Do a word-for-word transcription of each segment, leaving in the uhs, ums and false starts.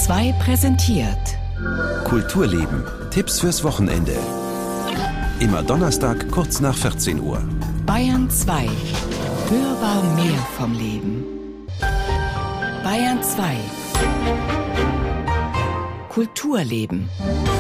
zwei präsentiert Kulturleben. Tipps fürs Wochenende. Immer Donnerstag kurz nach vierzehn Uhr. Bayern zwei. Hörbar mehr vom Leben. Bayern zwei. Kulturleben.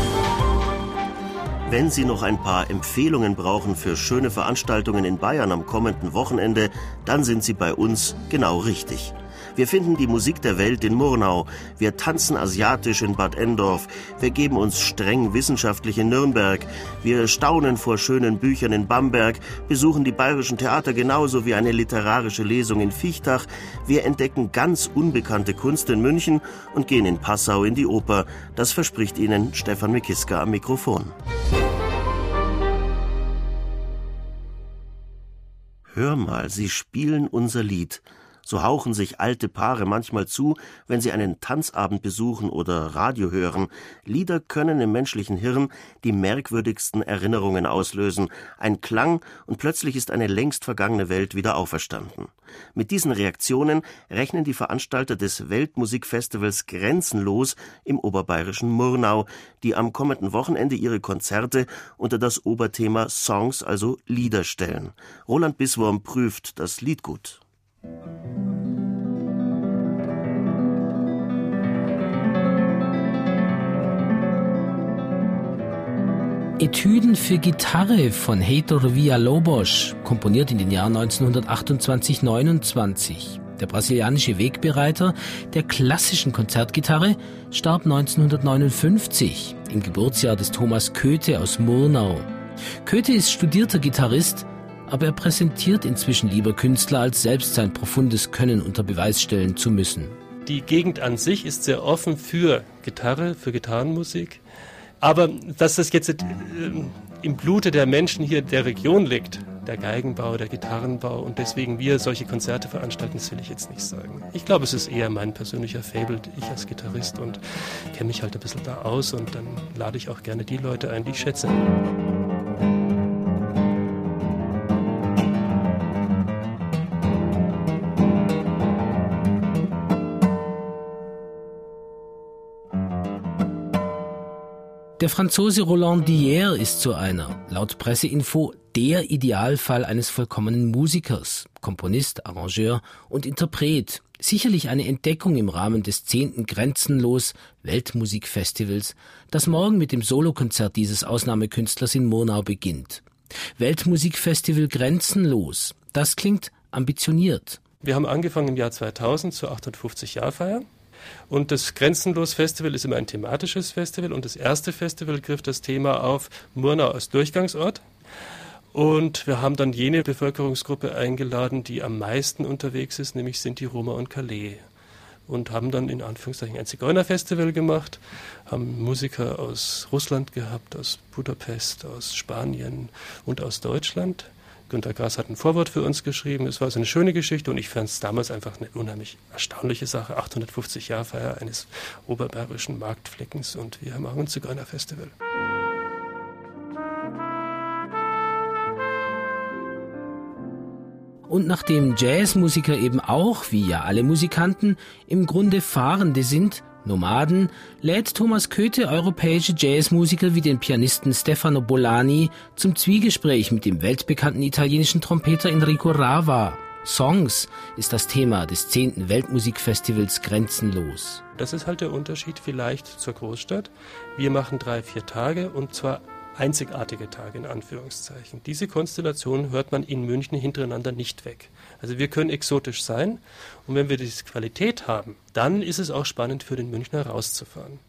Wenn Sie noch ein paar Empfehlungen brauchen für schöne Veranstaltungen in Bayern am kommenden Wochenende, dann sind Sie bei uns genau richtig. Wir finden die Musik der Welt in Murnau, wir tanzen asiatisch in Bad Endorf, wir geben uns streng wissenschaftlich in Nürnberg, wir staunen vor schönen Büchern in Bamberg, besuchen die bayerischen Theater genauso wie eine literarische Lesung in Viechtach, wir entdecken ganz unbekannte Kunst in München und gehen in Passau in die Oper. Das verspricht Ihnen Stefan Mikiska am Mikrofon. Hör mal, sie spielen unser Lied. So hauchen sich alte Paare manchmal zu, wenn sie einen Tanzabend besuchen oder Radio hören. Lieder können im menschlichen Hirn die merkwürdigsten Erinnerungen auslösen. Ein Klang und plötzlich ist eine längst vergangene Welt wieder auferstanden. Mit diesen Reaktionen rechnen die Veranstalter des Weltmusikfestivals Grenzenlos im oberbayerischen Murnau, die am kommenden Wochenende ihre Konzerte unter das Oberthema Songs, also Lieder, stellen. Roland Bisswurm prüft das Liedgut. Etüden für Gitarre von Heitor Villa-Lobos, komponiert in den Jahren neunzehnhundertachtundzwanzig neunundzwanzig. Der brasilianische Wegbereiter der klassischen Konzertgitarre starb neunzehnhundertneunundfünfzig, im Geburtsjahr des Thomas Köthe aus Murnau. Köthe ist studierter Gitarrist, aber er präsentiert inzwischen lieber Künstler, als selbst sein profundes Können unter Beweis stellen zu müssen. Die Gegend an sich ist sehr offen für Gitarre, für Gitarrenmusik. Aber dass das jetzt äh, im Blute der Menschen hier der Region liegt, der Geigenbau, der Gitarrenbau und deswegen wir solche Konzerte veranstalten, das will ich jetzt nicht sagen. Ich glaube, es ist eher mein persönlicher Faible, ich als Gitarrist und kenne mich halt ein bisschen da aus und dann lade ich auch gerne die Leute ein, die ich schätze. Der Franzose Roland D'Hier ist so einer, laut Presseinfo, der Idealfall eines vollkommenen Musikers, Komponist, Arrangeur und Interpret. Sicherlich eine Entdeckung im Rahmen des zehnten Grenzenlos Weltmusikfestivals, das morgen mit dem Solokonzert dieses Ausnahmekünstlers in Murnau beginnt. Weltmusikfestival Grenzenlos, das klingt ambitioniert. Wir haben angefangen im Jahr zweitausend zur achthundertfünfzig-Jahr-Feier. Und das Grenzenlos-Festival ist immer ein thematisches Festival und das erste Festival griff das Thema auf Murnau als Durchgangsort. Und wir haben dann jene Bevölkerungsgruppe eingeladen, die am meisten unterwegs ist, nämlich Sinti, Roma und Kallee. Und haben dann in Anführungszeichen ein Zigeunerfestival gemacht, haben Musiker aus Russland gehabt, aus Budapest, aus Spanien und aus Deutschland. Günter Grass hat ein Vorwort für uns geschrieben. Es war so eine schöne Geschichte und ich fand es damals einfach eine unheimlich erstaunliche Sache. achthundertfünfzig-Jahr-Feier eines oberbayerischen Marktfleckens und wir haben auch ein Zigeunerfestival. Und nachdem Jazzmusiker eben auch, wie ja alle Musikanten, im Grunde Fahrende sind, Nomaden, lädt Thomas Köthe europäische Jazzmusiker wie den Pianisten Stefano Bolani zum Zwiegespräch mit dem weltbekannten italienischen Trompeter Enrico Rava. Songs ist das Thema des zehnten Weltmusikfestivals Grenzenlos. Das ist halt der Unterschied vielleicht zur Großstadt. Wir machen drei, vier Tage und zwar einzigartige Tage in Anführungszeichen. Diese Konstellation hört man in München hintereinander nicht weg. Also wir können exotisch sein und wenn wir diese Qualität haben, dann ist es auch spannend für den Münchner rauszufahren.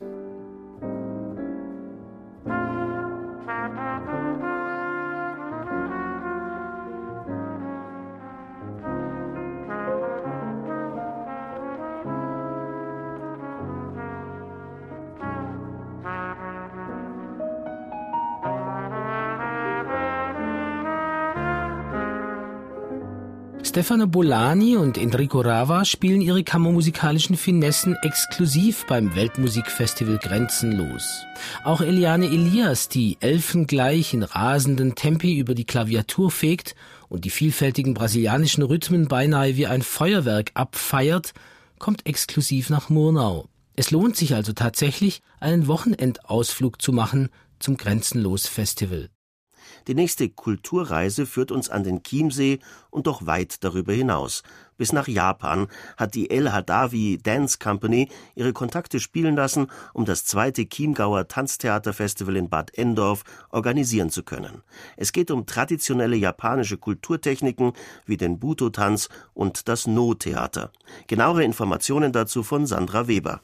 Stefano Bolani und Enrico Rava spielen ihre kammermusikalischen Finessen exklusiv beim Weltmusikfestival Grenzenlos. Auch Eliane Elias, die elfengleich in rasenden Tempi über die Klaviatur fegt und die vielfältigen brasilianischen Rhythmen beinahe wie ein Feuerwerk abfeiert, kommt exklusiv nach Murnau. Es lohnt sich also tatsächlich, einen Wochenendausflug zu machen zum Grenzenlos-Festival. Die nächste Kulturreise führt uns an den Chiemsee und doch weit darüber hinaus. Bis nach Japan hat die El Hadawi Dance Company ihre Kontakte spielen lassen, um das zweite Chiemgauer Tanztheaterfestival in Bad Endorf organisieren zu können. Es geht um traditionelle japanische Kulturtechniken wie den Buto-Tanz und das No-Theater. Genauere Informationen dazu von Sandra Weber.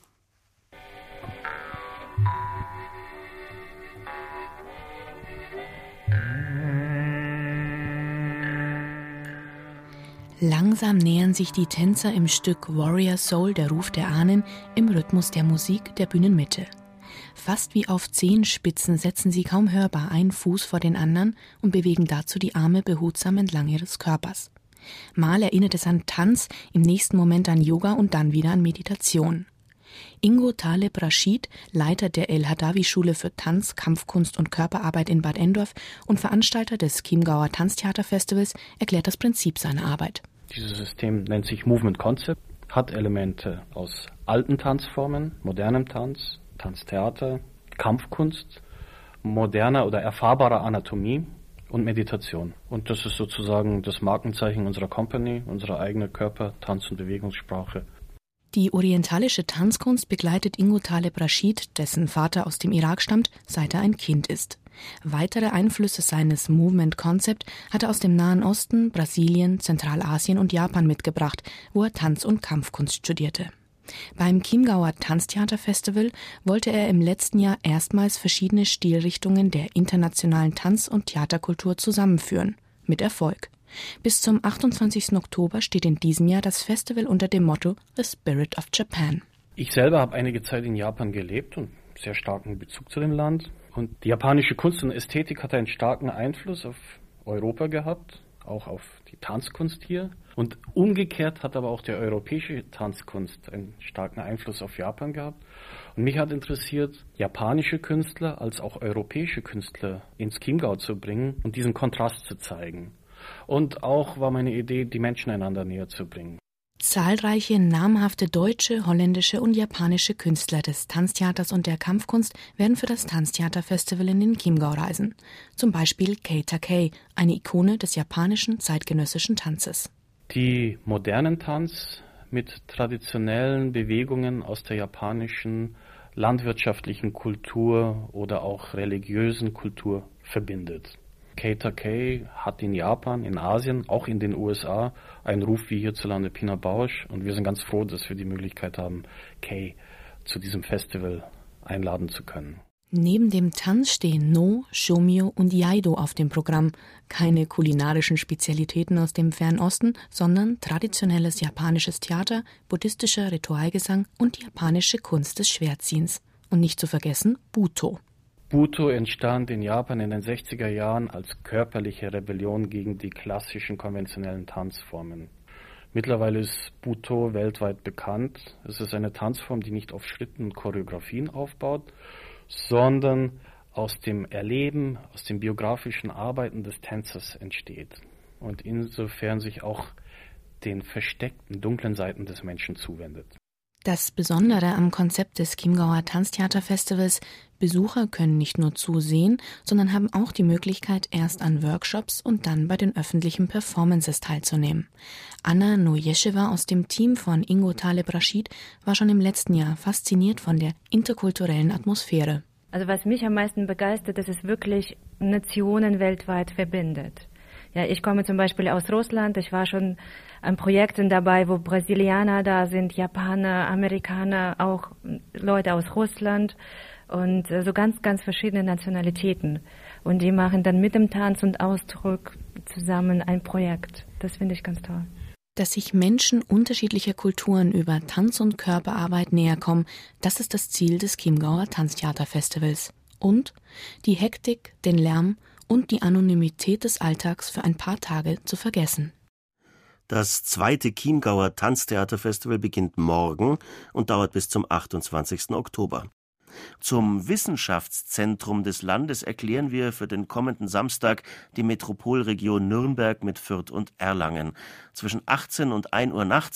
Langsam nähern sich die Tänzer im Stück Warrior Soul, der Ruf der Ahnen, im Rhythmus der Musik der Bühnenmitte. Fast wie auf Zehenspitzen setzen sie kaum hörbar einen Fuß vor den anderen und bewegen dazu die Arme behutsam entlang ihres Körpers. Mal erinnert es an Tanz, im nächsten Moment an Yoga und dann wieder an Meditation. Ingo Taleb Rashid, Leiter der El Hadawi-Schule für Tanz, Kampfkunst und Körperarbeit in Bad Endorf und Veranstalter des Chiemgauer Tanztheaterfestivals, erklärt das Prinzip seiner Arbeit. Dieses System nennt sich Movement Concept, hat Elemente aus alten Tanzformen, modernem Tanz, Tanztheater, Kampfkunst, moderner oder erfahrbarer Anatomie und Meditation. Und das ist sozusagen das Markenzeichen unserer Company, unsere eigene Körper-, Tanz- und Bewegungssprache. Die orientalische Tanzkunst begleitet Ingo Taleb Rashid, dessen Vater aus dem Irak stammt, seit er ein Kind ist. Weitere Einflüsse seines Movement Concept hat er aus dem Nahen Osten, Brasilien, Zentralasien und Japan mitgebracht, wo er Tanz- und Kampfkunst studierte. Beim Chiemgauer Tanztheaterfestival wollte er im letzten Jahr erstmals verschiedene Stilrichtungen der internationalen Tanz- und Theaterkultur zusammenführen. Mit Erfolg. Bis zum achtundzwanzigsten Oktober steht in diesem Jahr das Festival unter dem Motto The Spirit of Japan. Ich selber habe einige Zeit in Japan gelebt und sehr starken Bezug zu dem Land. Und die japanische Kunst und Ästhetik hat einen starken Einfluss auf Europa gehabt, auch auf die Tanzkunst hier. Und umgekehrt hat aber auch die europäische Tanzkunst einen starken Einfluss auf Japan gehabt. Und mich hat interessiert, japanische Künstler als auch europäische Künstler ins Chiemgau zu bringen und diesen Kontrast zu zeigen. Und auch war meine Idee, die Menschen einander näher zu bringen. Zahlreiche namhafte deutsche, holländische und japanische Künstler des Tanztheaters und der Kampfkunst werden für das Tanztheaterfestival in den Chiemgau reisen. Zum Beispiel Kei Takei, eine Ikone des japanischen zeitgenössischen Tanzes. Die modernen Tanz mit traditionellen Bewegungen aus der japanischen landwirtschaftlichen Kultur oder auch religiösen Kultur verbindet. Kei Takei hat in Japan, in Asien, auch in den U S A einen Ruf wie hierzulande Pina Bausch und wir sind ganz froh, dass wir die Möglichkeit haben, Kei zu diesem Festival einladen zu können. Neben dem Tanz stehen No, Shomyo und Iaido auf dem Programm. Keine kulinarischen Spezialitäten aus dem Fernen Osten, sondern traditionelles japanisches Theater, buddhistischer Ritualgesang und japanische Kunst des Schwertziehens. Und nicht zu vergessen Buto. Buto entstand in Japan in den sechziger Jahren als körperliche Rebellion gegen die klassischen konventionellen Tanzformen. Mittlerweile ist Buto weltweit bekannt. Es ist eine Tanzform, die nicht auf Schritten und Choreografien aufbaut, sondern aus dem Erleben, aus dem biografischen Arbeiten des Tänzers entsteht und insofern sich auch den versteckten, dunklen Seiten des Menschen zuwendet. Das Besondere am Konzept des Chiemgauer Tanztheaterfestivals: Besucher können nicht nur zusehen, sondern haben auch die Möglichkeit, erst an Workshops und dann bei den öffentlichen Performances teilzunehmen. Anna Nojeschewa aus dem Team von Ingo Taleb Rashid war schon im letzten Jahr fasziniert von der interkulturellen Atmosphäre. Also was mich am meisten begeistert, dass es wirklich Nationen weltweit verbindet. Ja, ich komme zum Beispiel aus Russland. Ich war schon an Projekten dabei, wo Brasilianer da sind, Japaner, Amerikaner, auch Leute aus Russland und so ganz, ganz verschiedene Nationalitäten. Und die machen dann mit dem Tanz und Ausdruck zusammen ein Projekt. Das finde ich ganz toll. Dass sich Menschen unterschiedlicher Kulturen über Tanz- und Körperarbeit näher kommen, das ist das Ziel des Chiemgauer Tanztheaterfestivals. Und die Hektik, den Lärm und die Anonymität des Alltags für ein paar Tage zu vergessen. Das zweite Chiemgauer Tanztheaterfestival beginnt morgen und dauert bis zum achtundzwanzigsten Oktober. Zum Wissenschaftszentrum des Landes erklären wir für den kommenden Samstag die Metropolregion Nürnberg mit Fürth und Erlangen. Zwischen achtzehn und ein Uhr nachts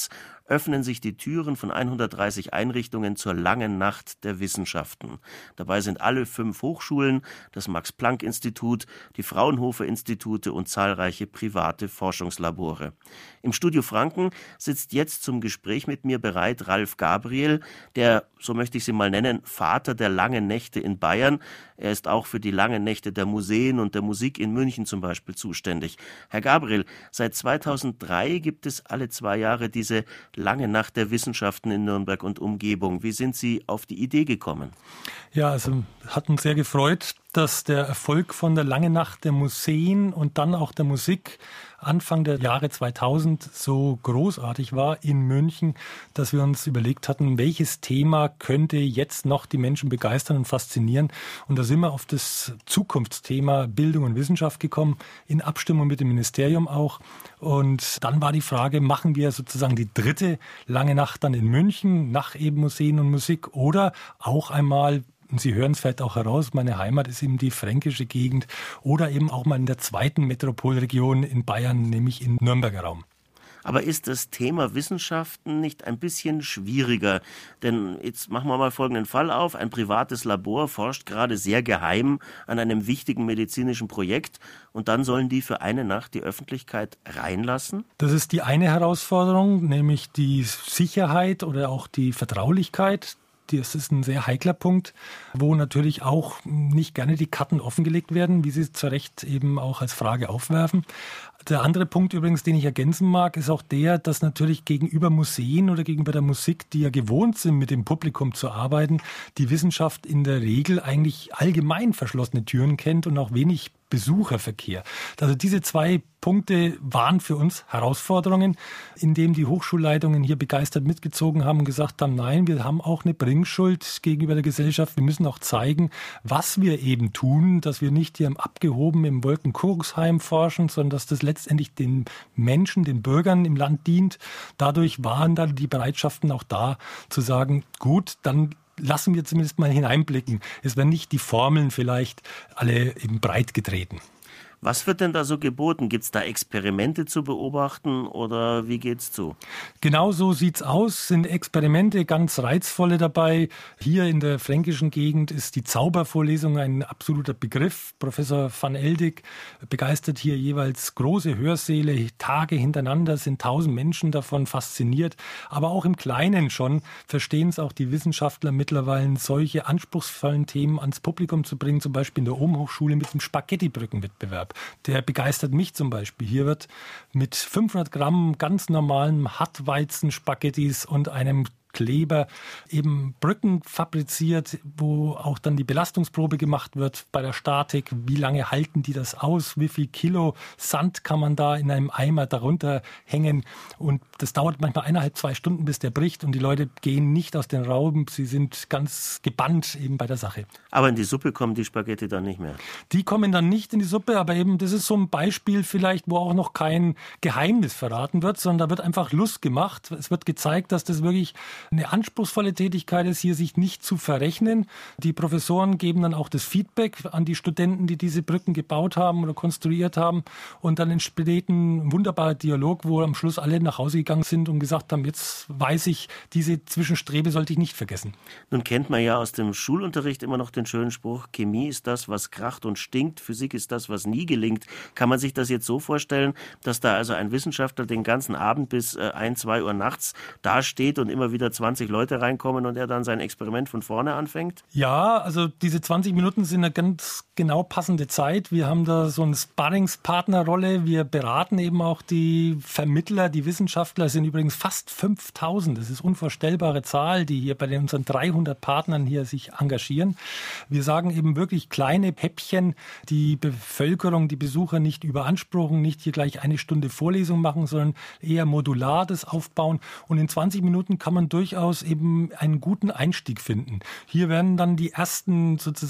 öffnen sich die Türen von hundertdreißig Einrichtungen zur langen Nacht der Wissenschaften. Dabei sind alle fünf Hochschulen, das Max-Planck-Institut, die Fraunhofer-Institute und zahlreiche private Forschungslabore. Im Studio Franken sitzt jetzt zum Gespräch mit mir bereit Ralf Gabriel, der, so möchte ich sie mal nennen, Vater der langen Nächte in Bayern. Er ist auch für die langen Nächte der Museen und der Musik in München zum Beispiel zuständig. Herr Gabriel, seit zweitausenddrei gibt es alle zwei Jahre diese lange Nacht der Wissenschaften in Nürnberg und Umgebung. Wie sind Sie auf die Idee gekommen? Ja, also hat uns sehr gefreut, dass der Erfolg von der langen Nacht der Museen und dann auch der Musik Anfang der Jahre zweitausend so großartig war in München, dass wir uns überlegt hatten, welches Thema könnte jetzt noch die Menschen begeistern und faszinieren. Und da sind wir auf das Zukunftsthema Bildung und Wissenschaft gekommen, in Abstimmung mit dem Ministerium auch. Und dann war die Frage, machen wir sozusagen die dritte lange Nacht dann in München nach eben Museen und Musik oder auch einmal, und Sie hören es vielleicht auch heraus, meine Heimat ist eben die fränkische Gegend oder eben auch mal in der zweiten Metropolregion in Bayern, nämlich im Nürnberger Raum. Aber ist das Thema Wissenschaften nicht ein bisschen schwieriger? Denn jetzt machen wir mal folgenden Fall auf. Ein privates Labor forscht gerade sehr geheim an einem wichtigen medizinischen Projekt und dann sollen die für eine Nacht die Öffentlichkeit reinlassen? Das ist die eine Herausforderung, nämlich die Sicherheit oder auch die Vertraulichkeit. Das ist ein sehr heikler Punkt, wo natürlich auch nicht gerne die Karten offengelegt werden, wie Sie zu Recht eben auch als Frage aufwerfen. Der andere Punkt übrigens, den ich ergänzen mag, ist auch der, dass natürlich gegenüber Museen oder gegenüber der Musik, die ja gewohnt sind, mit dem Publikum zu arbeiten, die Wissenschaft in der Regel eigentlich allgemein verschlossene Türen kennt und auch wenig Besucherverkehr. Also diese zwei Punkte waren für uns Herausforderungen, indem die Hochschulleitungen hier begeistert mitgezogen haben und gesagt haben, nein, wir haben auch eine Bringschuld gegenüber der Gesellschaft. Wir müssen auch zeigen, was wir eben tun, dass wir nicht hier im abgehoben im Wolkenkuckucksheim forschen, sondern dass das letztendlich den Menschen, den Bürgern im Land dient. Dadurch waren dann die Bereitschaften auch da, zu sagen, gut, dann lassen wir zumindest mal hineinblicken. Es werden nicht die Formeln vielleicht alle eben breit getreten. Was wird denn da so geboten? Gibt es da Experimente zu beobachten oder wie geht's zu? Genau so sieht's aus, sind Experimente, ganz reizvolle dabei. Hier in der fränkischen Gegend ist die Zaubervorlesung ein absoluter Begriff. Professor van Eldik begeistert hier jeweils große Hörsäle, Tage hintereinander, sind tausend Menschen davon fasziniert. Aber auch im Kleinen schon verstehen es auch die Wissenschaftler mittlerweile, solche anspruchsvollen Themen ans Publikum zu bringen, zum Beispiel in der Ohm-Hochschule mit dem Spaghetti-Brückenwettbewerb. Der begeistert mich zum Beispiel. Hier wird mit fünfhundert Gramm ganz normalen Hartweizen-Spaghettis und einem Kleber eben Brücken fabriziert, wo auch dann die Belastungsprobe gemacht wird bei der Statik. Wie lange halten die das aus? Wie viel Kilo Sand kann man da in einem Eimer darunter hängen? Und das dauert manchmal eineinhalb, zwei Stunden, bis der bricht und die Leute gehen nicht aus den Raum. Sie sind ganz gebannt eben bei der Sache. Aber in die Suppe kommen die Spaghetti dann nicht mehr? Die kommen dann nicht in die Suppe, aber eben das ist so ein Beispiel vielleicht, wo auch noch kein Geheimnis verraten wird, sondern da wird einfach Lust gemacht. Es wird gezeigt, dass das wirklich eine anspruchsvolle Tätigkeit ist, hier sich nicht zu verrechnen. Die Professoren geben dann auch das Feedback an die Studenten, die diese Brücken gebaut haben oder konstruiert haben. Und dann entsteht ein wunderbarer Dialog, wo am Schluss alle nach Hause gegangen sind und gesagt haben, jetzt weiß ich, diese Zwischenstrebe sollte ich nicht vergessen. Nun kennt man ja aus dem Schulunterricht immer noch den schönen Spruch, Chemie ist das, was kracht und stinkt, Physik ist das, was nie gelingt. Kann man sich das jetzt so vorstellen, dass da also ein Wissenschaftler den ganzen Abend bis ein, zwei Uhr nachts dasteht und immer wieder zwanzig Leute reinkommen und er dann sein Experiment von vorne anfängt? Ja, also diese zwanzig Minuten sind eine ganz genau passende Zeit. Wir haben da so eine Sparringspartnerrolle. Wir beraten eben auch die Vermittler, die Wissenschaftler. Es sind übrigens fast fünftausend. Das ist eine unvorstellbare Zahl, die hier bei den unseren dreihundert Partnern hier sich engagieren. Wir sagen eben wirklich kleine Häppchen, die Bevölkerung, die Besucher nicht überanspruchen, nicht hier gleich eine Stunde Vorlesung machen, sondern eher modular das aufbauen. Und in zwanzig Minuten kann man durchaus eben einen guten Einstieg finden. Hier werden dann die ersten sozusagen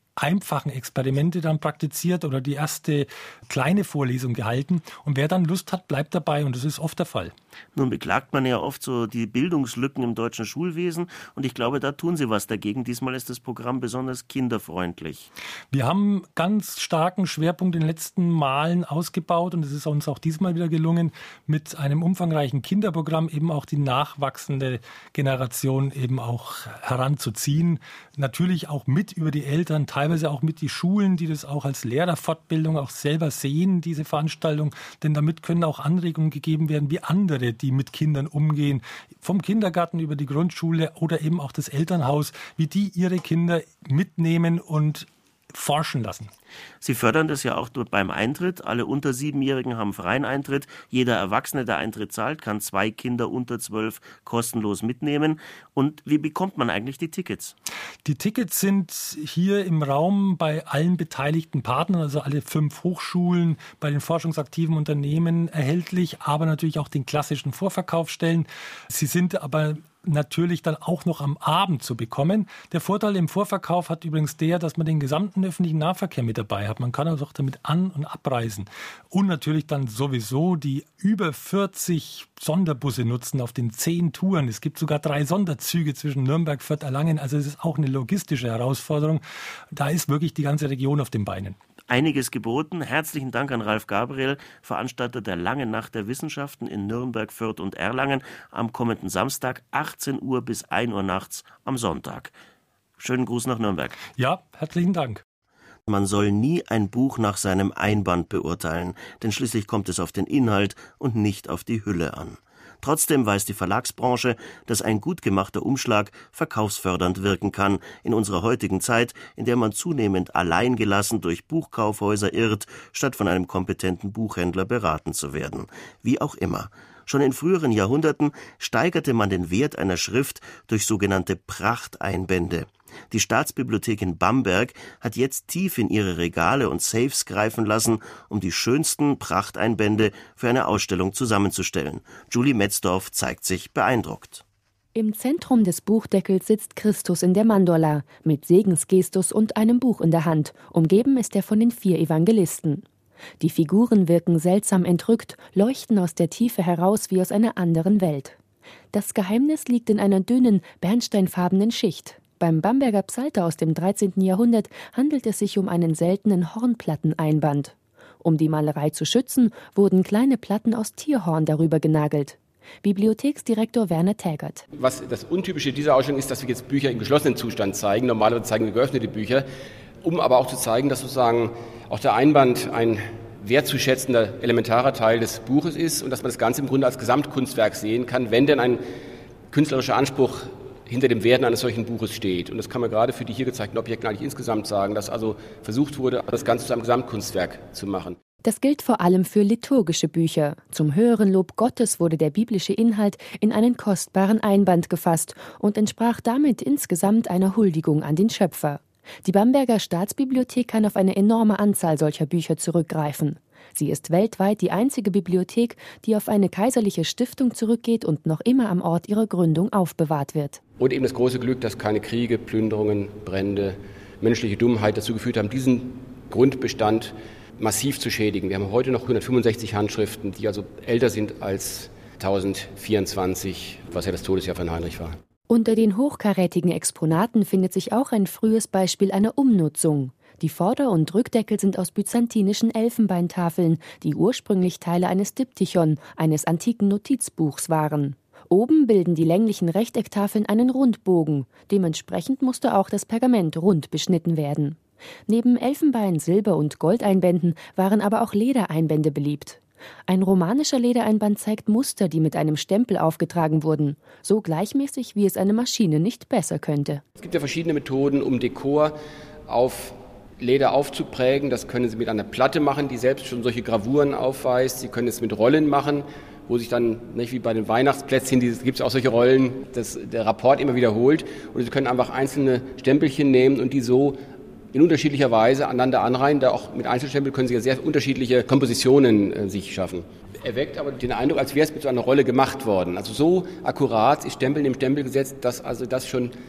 einfachen Experimente dann praktiziert oder die erste kleine Vorlesung gehalten. Und wer dann Lust hat, bleibt dabei. Und das ist oft der Fall. Nun beklagt man ja oft so die Bildungslücken im deutschen Schulwesen. Und ich glaube, da tun Sie was dagegen. Diesmal ist das Programm besonders kinderfreundlich. Wir haben ganz starken Schwerpunkt in den letzten Malen ausgebaut. Und es ist uns auch diesmal wieder gelungen, mit einem umfangreichen Kinderprogramm eben auch die nachwachsende Generation eben auch heranzuziehen. Natürlich auch mit über die Eltern, teilweise auch mit die Schulen, die das auch als Lehrerfortbildung auch selber sehen, diese Veranstaltung. Denn damit können auch Anregungen gegeben werden, wie andere, die mit Kindern umgehen, vom Kindergarten über die Grundschule oder eben auch das Elternhaus, wie die ihre Kinder mitnehmen und forschen lassen. Sie fördern das ja auch beim Eintritt. Alle unter Siebenjährigen haben freien Eintritt. Jeder Erwachsene, der Eintritt zahlt, kann zwei Kinder unter zwölf kostenlos mitnehmen. Und wie bekommt man eigentlich die Tickets? Die Tickets sind hier im Raum bei allen beteiligten Partnern, also alle fünf Hochschulen, bei den forschungsaktiven Unternehmen erhältlich, aber natürlich auch den klassischen Vorverkaufsstellen. Sie sind aber natürlich dann auch noch am Abend zu bekommen. Der Vorteil im Vorverkauf hat übrigens der, dass man den gesamten öffentlichen Nahverkehr mit dabei hat. Man kann also auch damit an- und abreisen. Und natürlich dann sowieso die über vierzig Sonderbusse nutzen auf den zehn Touren. Es gibt sogar drei Sonderzüge zwischen Nürnberg, Fürth, Erlangen. Also es ist auch eine logistische Herausforderung. Da ist wirklich die ganze Region auf den Beinen. Einiges geboten. Herzlichen Dank an Ralf Gabriel, Veranstalter der Langen Nacht der Wissenschaften in Nürnberg, Fürth und Erlangen am kommenden Samstag, achtzehn Uhr bis ein Uhr nachts am Sonntag. Schönen Gruß nach Nürnberg. Ja, herzlichen Dank. Man soll nie ein Buch nach seinem Einband beurteilen, denn schließlich kommt es auf den Inhalt und nicht auf die Hülle an. Trotzdem weiß die Verlagsbranche, dass ein gut gemachter Umschlag verkaufsfördernd wirken kann in unserer heutigen Zeit, in der man zunehmend alleingelassen durch Buchkaufhäuser irrt, statt von einem kompetenten Buchhändler beraten zu werden. Wie auch immer. Schon in früheren Jahrhunderten steigerte man den Wert einer Schrift durch sogenannte Prachteinbände. Die Staatsbibliothek in Bamberg hat jetzt tief in ihre Regale und Safes greifen lassen, um die schönsten Prachteinbände für eine Ausstellung zusammenzustellen. Julie Metzdorf zeigt sich beeindruckt. Im Zentrum des Buchdeckels sitzt Christus in der Mandorla mit Segensgestus und einem Buch in der Hand. Umgeben ist er von den vier Evangelisten. Die Figuren wirken seltsam entrückt, leuchten aus der Tiefe heraus wie aus einer anderen Welt. Das Geheimnis liegt in einer dünnen, bernsteinfarbenen Schicht. Beim Bamberger Psalter aus dem dreizehnten Jahrhundert handelt es sich um einen seltenen Hornplatteneinband. Um die Malerei zu schützen, wurden kleine Platten aus Tierhorn darüber genagelt. Bibliotheksdirektor Werner Tägert. Was das Untypische dieser Ausstellung ist, dass wir jetzt Bücher im geschlossenen Zustand zeigen. Normalerweise zeigen wir geöffnete Bücher, um aber auch zu zeigen, dass sozusagen auch der Einband ein wertzuschätzender, elementarer Teil des Buches ist und dass man das Ganze im Grunde als Gesamtkunstwerk sehen kann, wenn denn ein künstlerischer Anspruch hinter dem Werden eines solchen Buches steht. Und das kann man gerade für die hier gezeigten Objekte eigentlich insgesamt sagen, dass also versucht wurde, das Ganze zu einem Gesamtkunstwerk zu machen. Das gilt vor allem für liturgische Bücher. Zum höheren Lob Gottes wurde der biblische Inhalt in einen kostbaren Einband gefasst und entsprach damit insgesamt einer Huldigung an den Schöpfer. Die Bamberger Staatsbibliothek kann auf eine enorme Anzahl solcher Bücher zurückgreifen. Sie ist weltweit die einzige Bibliothek, die auf eine kaiserliche Stiftung zurückgeht und noch immer am Ort ihrer Gründung aufbewahrt wird. Und eben das große Glück, dass keine Kriege, Plünderungen, Brände, menschliche Dummheit dazu geführt haben, diesen Grundbestand massiv zu schädigen. Wir haben heute noch hundertfünfundsechzig Handschriften, die also älter sind als tausendvierundzwanzig, was ja das Todesjahr von Heinrich war. Unter den hochkarätigen Exponaten findet sich auch ein frühes Beispiel einer Umnutzung. Die Vorder- und Rückdeckel sind aus byzantinischen Elfenbeintafeln, die ursprünglich Teile eines Diptychon, eines antiken Notizbuchs waren. Oben bilden die länglichen Rechtecktafeln einen Rundbogen. Dementsprechend musste auch das Pergament rund beschnitten werden. Neben Elfenbein-, Silber- und Goldeinbänden waren aber auch Ledereinbände beliebt. Ein romanischer Ledereinband zeigt Muster, die mit einem Stempel aufgetragen wurden. So gleichmäßig, wie es eine Maschine nicht besser könnte. Es gibt ja verschiedene Methoden, um Dekor auf Leder aufzuprägen. Das können Sie mit einer Platte machen, die selbst schon solche Gravuren aufweist. Sie können es mit Rollen machen, wo sich dann, nicht wie bei den Weihnachtsplätzchen, gibt es auch solche Rollen, dass der Rapport immer wiederholt. Und Sie können einfach einzelne Stempelchen nehmen und die so in unterschiedlicher Weise aneinander anreihen. Da auch mit Einzelstempel können Sie ja sehr unterschiedliche Kompositionen äh, sich schaffen. Erweckt aber den Eindruck, als wäre es mit so einer Rolle gemacht worden. Also so akkurat ist Stempel im Stempel gesetzt, dass also das schon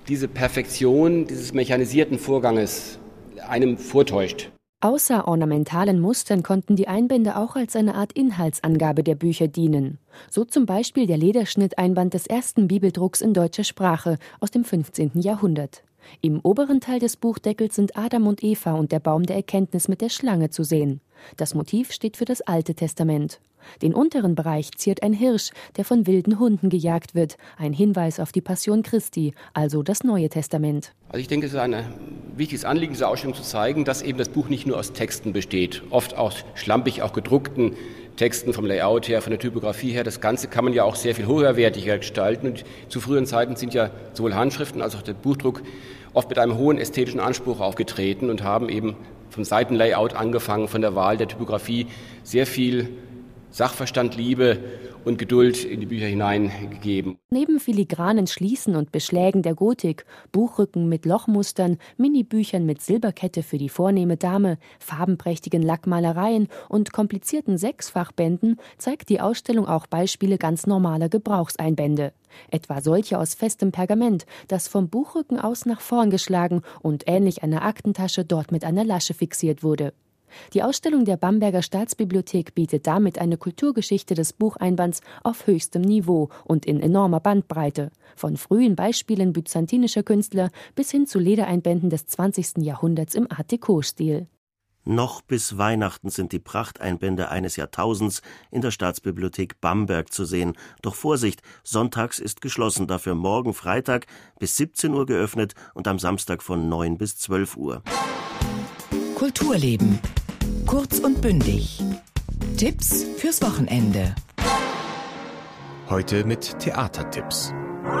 diese Perfektion dieses mechanisierten Vorganges einem vortäuscht. Außer ornamentalen Mustern konnten die Einbände auch als eine Art Inhaltsangabe der Bücher dienen. So zum Beispiel der Lederschnitteinband des ersten Bibeldrucks in deutscher Sprache aus dem fünfzehnten Jahrhundert. Im oberen Teil des Buchdeckels sind Adam und Eva und der Baum der Erkenntnis mit der Schlange zu sehen. Das Motiv steht für das Alte Testament. Den unteren Bereich ziert ein Hirsch, der von wilden Hunden gejagt wird, ein Hinweis auf die Passion Christi, also das Neue Testament. Also ich denke, es ist ein wichtiges Anliegen, diese Ausstellung zu zeigen, dass eben das Buch nicht nur aus Texten besteht, oft aus schlampig auch gedruckten Texten vom Layout her, von der Typografie her. Das Ganze kann man ja auch sehr viel höherwertiger gestalten. Und zu früheren Zeiten sind ja sowohl Handschriften als auch der Buchdruck oft mit einem hohen ästhetischen Anspruch aufgetreten und haben eben vom Seitenlayout angefangen, von der Wahl der Typografie sehr viel Sachverstand, Liebe und Geduld in die Bücher hineingegeben. Neben filigranen Schließen und Beschlägen der Gotik, Buchrücken mit Lochmustern, Minibüchern mit Silberkette für die vornehme Dame, farbenprächtigen Lackmalereien und komplizierten Sechsfachbänden zeigt die Ausstellung auch Beispiele ganz normaler Gebrauchseinbände. Etwa solche aus festem Pergament, das vom Buchrücken aus nach vorn geschlagen und ähnlich einer Aktentasche dort mit einer Lasche fixiert wurde. Die Ausstellung der Bamberger Staatsbibliothek bietet damit eine Kulturgeschichte des Bucheinbands auf höchstem Niveau und in enormer Bandbreite, von frühen Beispielen byzantinischer Künstler bis hin zu Ledereinbänden des zwanzigsten Jahrhunderts im Art Deco-Stil. Noch bis Weihnachten sind die Prachteinbände eines Jahrtausends in der Staatsbibliothek Bamberg zu sehen. Doch Vorsicht, sonntags ist geschlossen, dafür morgen Freitag bis siebzehn Uhr geöffnet und am Samstag von neun bis zwölf Uhr. Kulturleben. Kurz und bündig. Tipps fürs Wochenende. Heute mit Theatertipps.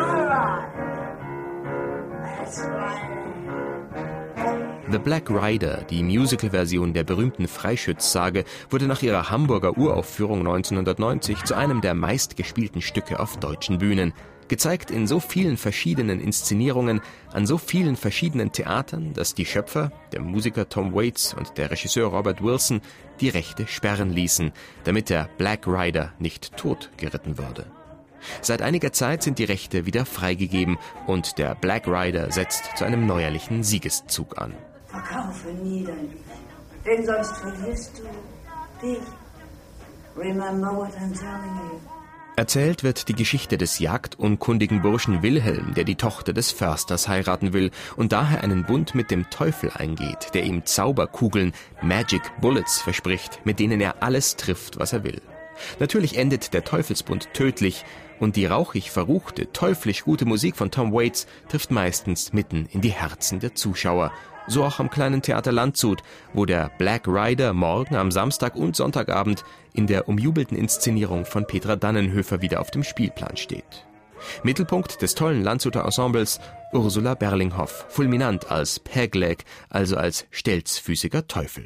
The Black Rider, die Musical-Version der berühmten Freischütz-Sage, wurde nach ihrer Hamburger Uraufführung neunzehnhundertneunzig zu einem der meistgespielten Stücke auf deutschen Bühnen. Gezeigt in so vielen verschiedenen Inszenierungen, an so vielen verschiedenen Theatern, dass die Schöpfer, der Musiker Tom Waits und der Regisseur Robert Wilson, die Rechte sperren ließen, damit der Black Rider nicht totgeritten würde. Seit einiger Zeit sind die Rechte wieder freigegeben und der Black Rider setzt zu einem neuerlichen Siegeszug an. Verkaufe nie dein Ich, denn sonst verlierst du dich. Remember what I'm telling you. Erzählt wird die Geschichte des jagdunkundigen Burschen Wilhelm, der die Tochter des Försters heiraten will und daher einen Bund mit dem Teufel eingeht, der ihm Zauberkugeln, Magic Bullets verspricht, mit denen er alles trifft, was er will. Natürlich endet der Teufelsbund tödlich und die rauchig verruchte, teuflisch gute Musik von Tom Waits trifft meistens mitten in die Herzen der Zuschauer. So auch am kleinen Theater Landshut, wo der Black Rider morgen am Samstag und Sonntagabend in der umjubelten Inszenierung von Petra Dannenhöfer wieder auf dem Spielplan steht. Mittelpunkt des tollen Landshuter Ensembles Ursula Berlinghoff, fulminant als Pegleg, also als stelzfüßiger Teufel.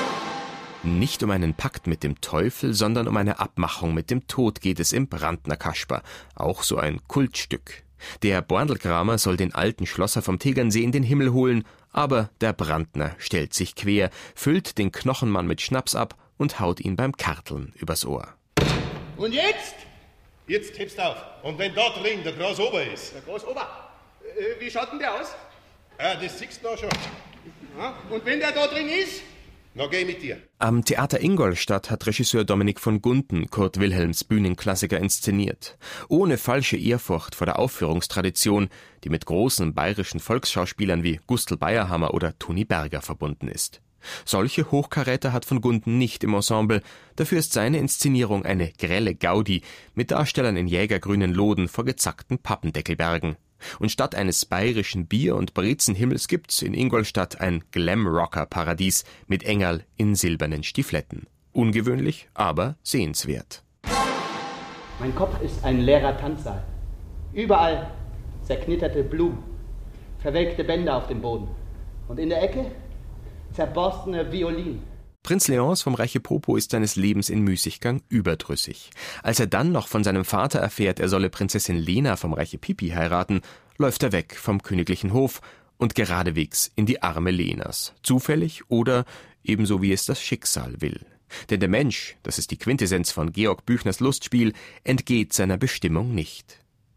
Nicht um einen Pakt mit dem Teufel, sondern um eine Abmachung mit dem Tod geht es im Brandner Kasper, auch so ein Kultstück. Der Borndelkramer soll den alten Schlosser vom Tegernsee in den Himmel holen, aber der Brandner stellt sich quer, füllt den Knochenmann mit Schnaps ab und haut ihn beim Karteln übers Ohr. Und jetzt? Jetzt tippst auf. Und wenn da drin der Großober ist. Der Großober? Äh, wie schaut denn der aus? Ah, das siehst du da schon. Ja, und wenn der da drin ist? Na, geh mit dir. Am Theater Ingolstadt hat Regisseur Dominik von Gunten Kurt Wilhelms Bühnenklassiker inszeniert. Ohne falsche Ehrfurcht vor der Aufführungstradition, die mit großen bayerischen Volksschauspielern wie Gustl Bayerhammer oder Toni Berger verbunden ist. Solche Hochkaräter hat von Gunten nicht im Ensemble, dafür ist seine Inszenierung eine grelle Gaudi mit Darstellern in jägergrünen Loden vor gezackten Pappendeckelbergen. Und statt eines bayerischen Bier- und Brezenhimmels gibt's in Ingolstadt ein Glam-Rocker-Paradies mit Engerl in silbernen Stifletten. Ungewöhnlich, aber sehenswert. Mein Kopf ist ein leerer Tanzsaal. Überall zerknitterte Blumen, verwelkte Bänder auf dem Boden. Und in der Ecke zerborstene Violinen. Prinz Leons vom Reiche Popo ist seines Lebens in Müßiggang überdrüssig. Als er dann noch von seinem Vater erfährt, er solle Prinzessin Lena vom Reiche Pipi heiraten, läuft er weg vom königlichen Hof und geradewegs in die Arme Lenas. Zufällig oder ebenso wie es das Schicksal will. Denn der Mensch, das ist die Quintessenz von Georg Büchners Lustspiel, entgeht seiner Bestimmung nicht.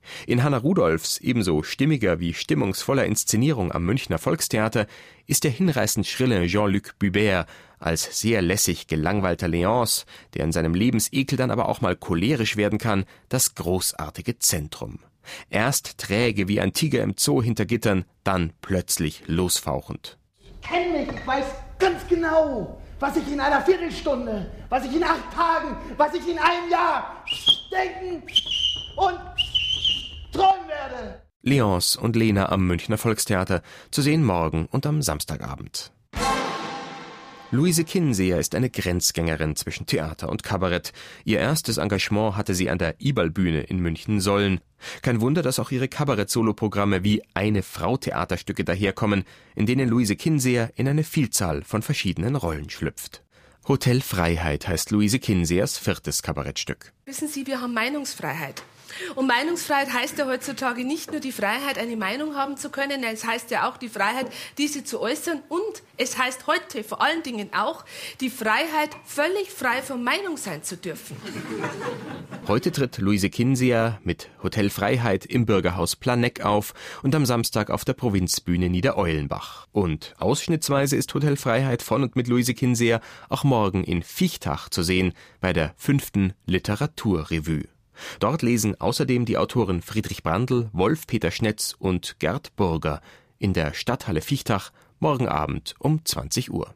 In Hanna Rudolphs ebenso stimmiger wie stimmungsvoller Inszenierung am Münchner Volkstheater ist der hinreißend schrille Jean-Luc Bubert als sehr lässig gelangweilter Léonce, der in seinem Lebensekel dann aber auch mal cholerisch werden kann, das großartige Zentrum. Erst träge wie ein Tiger im Zoo hinter Gittern, dann plötzlich losfauchend. Ich kenne mich, ich weiß ganz genau, was ich in einer Viertelstunde, was ich in acht Tagen, was ich in einem Jahr denken und träumen werde. Léonce und Lena am Münchner Volkstheater, zu sehen morgen und am Samstagabend. Luise Kinseher ist eine Grenzgängerin zwischen Theater und Kabarett. Ihr erstes Engagement hatte sie an der Iberl-Bühne in München-Sollen. Kein Wunder, dass auch ihre Kabarett-Soloprogramme wie Eine-Frau-Theaterstücke daherkommen, in denen Luise Kinseher in eine Vielzahl von verschiedenen Rollen schlüpft. Hotel Freiheit heißt Luise Kinsehers viertes Kabarettstück. Wissen Sie, wir haben Meinungsfreiheit. Und Meinungsfreiheit heißt ja heutzutage nicht nur die Freiheit, eine Meinung haben zu können, es heißt ja auch die Freiheit, diese zu äußern. Und es heißt heute vor allen Dingen auch die Freiheit, völlig frei von Meinung sein zu dürfen. Heute tritt Luise Kinseher mit Hotel Freiheit im Bürgerhaus Planegg auf und am Samstag auf der Provinzbühne Niedereulenbach. Und ausschnittsweise ist Hotel Freiheit von und mit Luise Kinseher auch morgen in Viechtach zu sehen, bei der fünften Literaturrevue. Dort lesen außerdem die Autoren Friedrich Brandl, Wolf-Peter Schnetz und Gerd Burger in der Stadthalle Viechtach morgen Abend um zwanzig Uhr.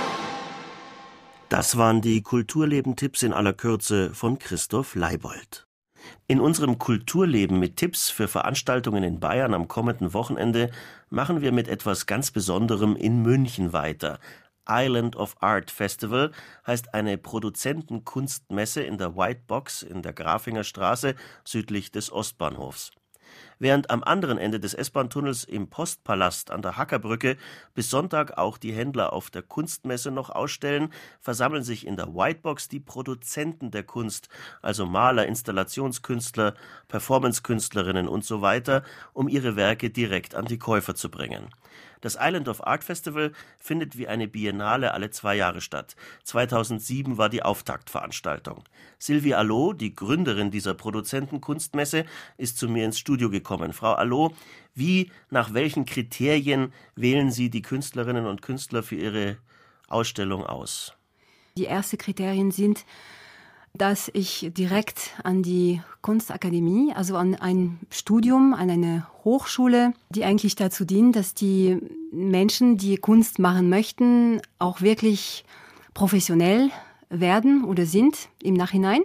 Das waren die Kulturleben-Tipps in aller Kürze von Christoph Leibold. In unserem Kulturleben mit Tipps für Veranstaltungen in Bayern am kommenden Wochenende machen wir mit etwas ganz Besonderem in München weiter. Island of Art Festival heißt eine Produzentenkunstmesse in der White Box in der Grafinger Straße südlich des Ostbahnhofs. Während am anderen Ende des S-Bahn-Tunnels im Postpalast an der Hackerbrücke bis Sonntag auch die Händler auf der Kunstmesse noch ausstellen, versammeln sich in der White Box die Produzenten der Kunst, also Maler, Installationskünstler, Performancekünstlerinnen und so weiter, um ihre Werke direkt an die Käufer zu bringen. Das Island of Art Festival findet wie eine Biennale alle zwei Jahre statt. zweitausendsieben war die Auftaktveranstaltung. Sylvie Allo, die Gründerin dieser Produzentenkunstmesse, ist zu mir ins Studio gekommen. Frau Allo, wie, nach welchen Kriterien wählen Sie die Künstlerinnen und Künstler für Ihre Ausstellung aus? Die ersten Kriterien sind, dass ich direkt an die Kunstakademie, also an ein Studium, an eine Hochschule, die eigentlich dazu dient, dass die Menschen, die Kunst machen möchten, auch wirklich professionell werden oder sind im Nachhinein,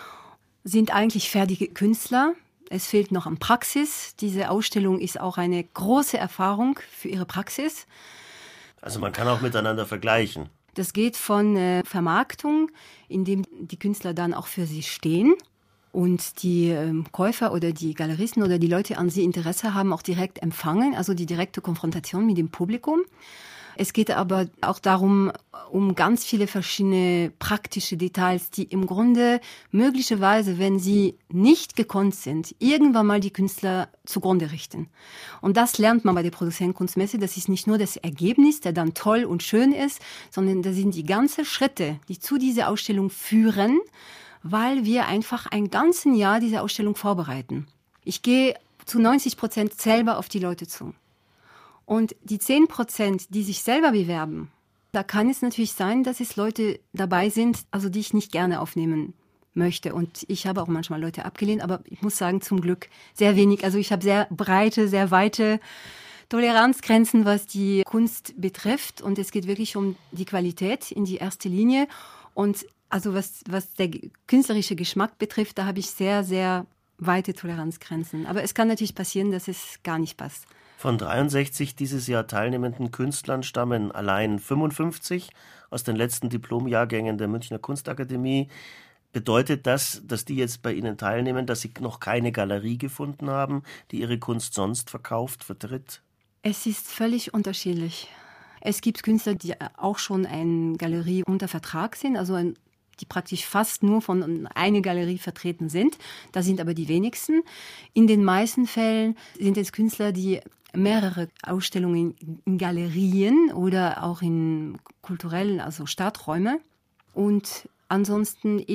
sind eigentlich fertige Künstler. Es fehlt noch an Praxis. Diese Ausstellung ist auch eine große Erfahrung für ihre Praxis. Also man kann auch miteinander vergleichen. Das geht von äh, Vermarktung, indem die Künstler dann auch für sie stehen und die ähm, Käufer oder die Galeristen oder die Leute an sie Interesse haben, auch direkt empfangen, also die direkte Konfrontation mit dem Publikum. Es geht aber auch darum, um ganz viele verschiedene praktische Details, die im Grunde möglicherweise, wenn sie nicht gekonnt sind, irgendwann mal die Künstler zugrunde richten. Und das lernt man bei der Produzentenkunstmesse. Das ist nicht nur das Ergebnis, der dann toll und schön ist, sondern das sind die ganzen Schritte, die zu dieser Ausstellung führen, weil wir einfach ein ganzes Jahr diese Ausstellung vorbereiten. Ich gehe zu neunzig Prozent selber auf die Leute zu. Und die zehn Prozent, die sich selber bewerben, da kann es natürlich sein, dass es Leute dabei sind, also die ich nicht gerne aufnehmen möchte. Und ich habe auch manchmal Leute abgelehnt, aber ich muss sagen, zum Glück sehr wenig. Also ich habe sehr breite, sehr weite Toleranzgrenzen, was die Kunst betrifft. Und es geht wirklich um die Qualität in die erste Linie. Und also was, was der künstlerische Geschmack betrifft, da habe ich sehr, sehr weite Toleranzgrenzen. Aber es kann natürlich passieren, dass es gar nicht passt. Von dreiundsechzig dieses Jahr teilnehmenden Künstlern stammen allein fünfundfünfzig aus den letzten Diplomjahrgängen der Münchner Kunstakademie. Bedeutet das, dass die jetzt bei Ihnen teilnehmen, dass Sie noch keine Galerie gefunden haben, die Ihre Kunst sonst verkauft, vertritt? Es ist völlig unterschiedlich. Es gibt Künstler, die auch schon eine Galerie unter Vertrag sind, also ein die praktisch fast nur von einer Galerie vertreten sind. Das sind aber die wenigsten. In den meisten Fällen sind es Künstler, die mehrere Ausstellungen in Galerien oder auch in kulturellen, also Stadträume. Und ansonsten eben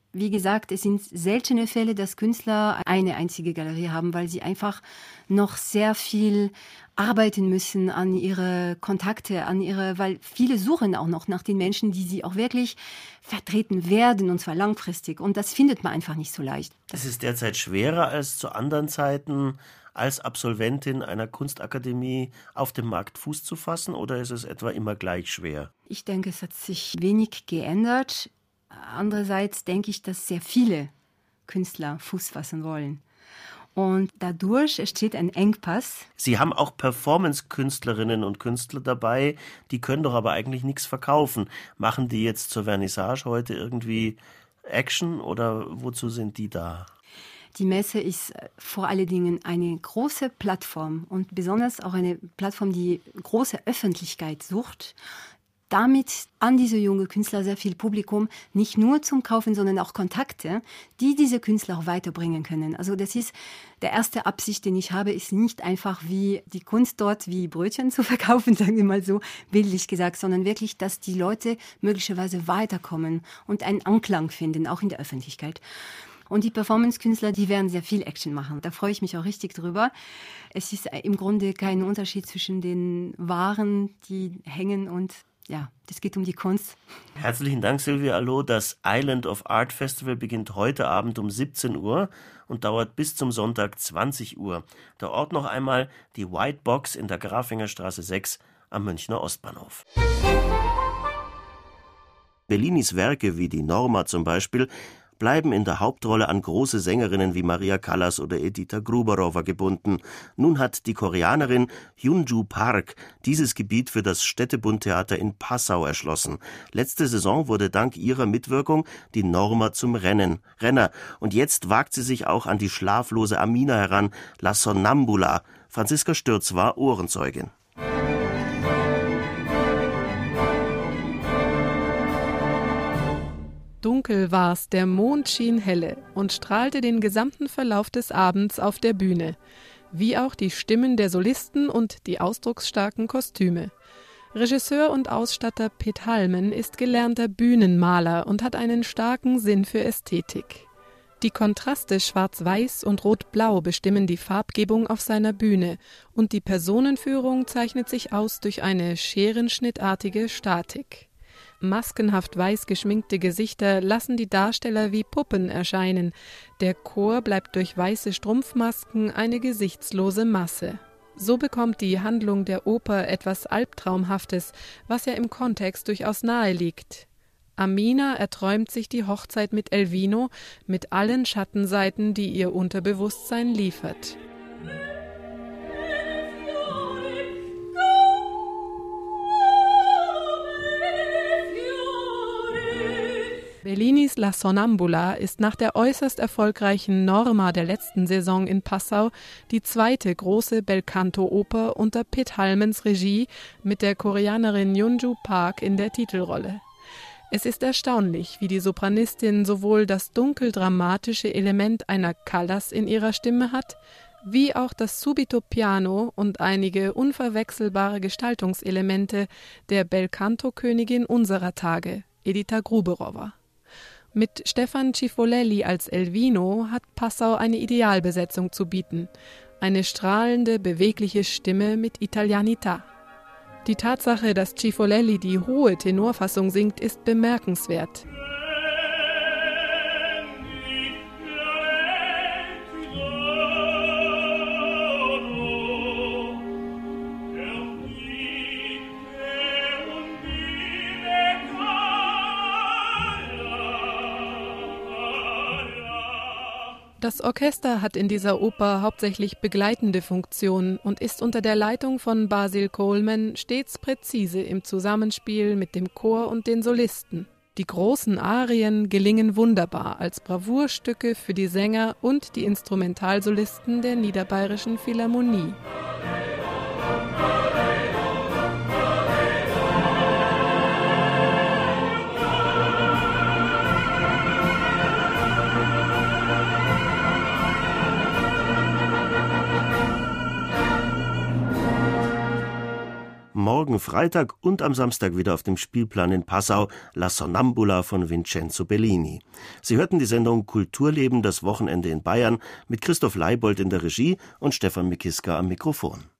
Wie gesagt, es sind seltene Fälle, dass Künstler eine einzige Galerie haben, weil sie einfach noch sehr viel arbeiten müssen an ihre Kontakte, an ihre, weil viele suchen auch noch nach den Menschen, die sie auch wirklich vertreten werden, und zwar langfristig. Und das findet man einfach nicht so leicht. Es ist derzeit schwerer als zu anderen Zeiten, als Absolventin einer Kunstakademie auf dem Markt Fuß zu fassen, oder ist es etwa immer gleich schwer? Ich denke, es hat sich wenig geändert. Andererseits denke ich, dass sehr viele Künstler Fuß fassen wollen. Und dadurch entsteht ein Engpass. Sie haben auch Performance-Künstlerinnen und Künstler dabei, die können doch aber eigentlich nichts verkaufen. Machen die jetzt zur Vernissage heute irgendwie Action oder wozu sind die da? Die Messe ist vor allen Dingen eine große Plattform und besonders auch eine Plattform, die große Öffentlichkeit sucht. Damit an diese junge Künstler sehr viel Publikum, nicht nur zum Kaufen, sondern auch Kontakte, die diese Künstler auch weiterbringen können. Also das ist der erste Absicht, den ich habe, ist nicht einfach wie die Kunst dort wie Brötchen zu verkaufen, sagen wir mal so, bildlich gesagt, sondern wirklich, dass die Leute möglicherweise weiterkommen und einen Anklang finden, auch in der Öffentlichkeit. Und die Performance-Künstler, die werden sehr viel Action machen. Da freue ich mich auch richtig drüber. Es ist im Grunde kein Unterschied zwischen den Waren, die hängen und ja, das geht um die Kunst. Herzlichen Dank, Sylvia Allo. Das Island of Art Festival beginnt heute Abend um siebzehn Uhr und dauert bis zum Sonntag zwanzig Uhr. Der Ort noch einmal die White Box in der Grafingerstraße sechs am Münchner Ostbahnhof. Bellinis Werke wie die Norma zum Beispiel bleiben in der Hauptrolle an große Sängerinnen wie Maria Callas oder Edita Gruberova gebunden. Nun hat die Koreanerin Hyunju Park dieses Gebiet für das Städtebundtheater in Passau erschlossen. Letzte Saison wurde dank ihrer Mitwirkung die Norma zum Rennen, Renner. Und jetzt wagt sie sich auch an die schlaflose Amina heran, La Sonnambula. Franziska Stürz war Ohrenzeugin. Dunkel war's, der Mond schien helle und strahlte den gesamten Verlauf des Abends auf der Bühne, wie auch die Stimmen der Solisten und die ausdrucksstarken Kostüme. Regisseur und Ausstatter Piet Halmen ist gelernter Bühnenmaler und hat einen starken Sinn für Ästhetik. Die Kontraste Schwarz-Weiß und Rot-Blau bestimmen die Farbgebung auf seiner Bühne und die Personenführung zeichnet sich aus durch eine scherenschnittartige Statik. Maskenhaft weiß geschminkte Gesichter lassen die Darsteller wie Puppen erscheinen. Der Chor bleibt durch weiße Strumpfmasken eine gesichtslose Masse. So bekommt die Handlung der Oper etwas Albtraumhaftes, was ja im Kontext durchaus nahe liegt. Amina erträumt sich die Hochzeit mit Elvino mit allen Schattenseiten, die ihr Unterbewusstsein liefert. Bellinis La Sonnambula ist nach der äußerst erfolgreichen Norma der letzten Saison in Passau die zweite große Belcanto-Oper unter Piet Halmens Regie mit der Koreanerin Hyunju Park in der Titelrolle. Es ist erstaunlich, wie die Sopranistin sowohl das dunkel-dramatische Element einer Callas in ihrer Stimme hat, wie auch das Subito Piano und einige unverwechselbare Gestaltungselemente der Belcanto-Königin unserer Tage, Edita Gruberova. Mit Stefan Cifolelli als Elvino hat Passau eine Idealbesetzung zu bieten. Eine strahlende, bewegliche Stimme mit Italianità. Die Tatsache, dass Cifolelli die hohe Tenorfassung singt, ist bemerkenswert. Das Orchester hat in dieser Oper hauptsächlich begleitende Funktion und ist unter der Leitung von Basil Coleman stets präzise im Zusammenspiel mit dem Chor und den Solisten. Die großen Arien gelingen wunderbar als Bravourstücke für die Sänger und die Instrumentalsolisten der Niederbayerischen Philharmonie. morgen Freitag und am Samstag wieder auf dem Spielplan in Passau La Sonnambula von Vincenzo Bellini. Sie hörten die Sendung Kulturleben, das Wochenende in Bayern mit Christoph Leibold in der Regie und Stefan Mikiska am Mikrofon.